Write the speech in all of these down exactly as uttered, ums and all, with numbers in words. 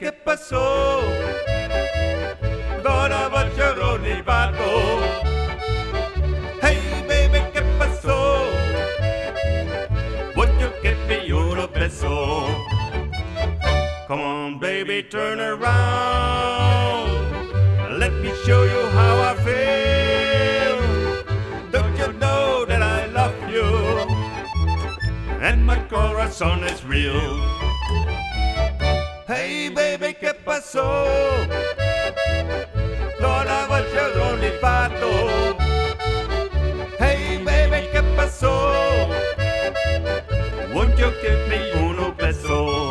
¿qué pasó? Donna, but you're only vato. Hey, baby, ¿qué pasó? Would you give me uno peso? Come on, baby, turn around. Let me show you how I feel. Don't you know that I love you? And my corazón is real. Hey, baby, ¿qué pasó? Donna, but you're only vato. Hey, baby, ¿qué pasó? Won't you give me uno peso?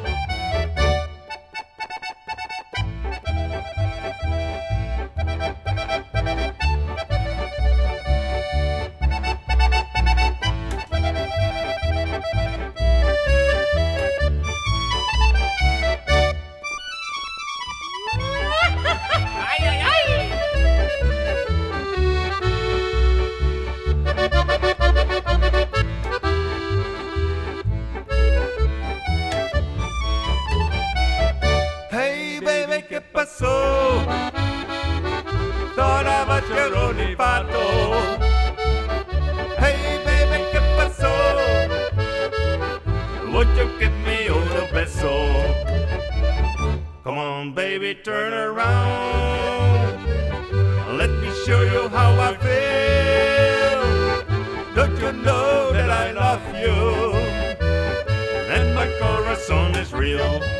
¡Ay, ay, ay! Hey, baby, ¿qué pasó? Donna, but you're only vato. Hey, baby, ¿qué pasó? Would you give me uno peso? Come on, baby, turn around. Let me show you how I feel. Don't you know that I love you? And my corazón is real.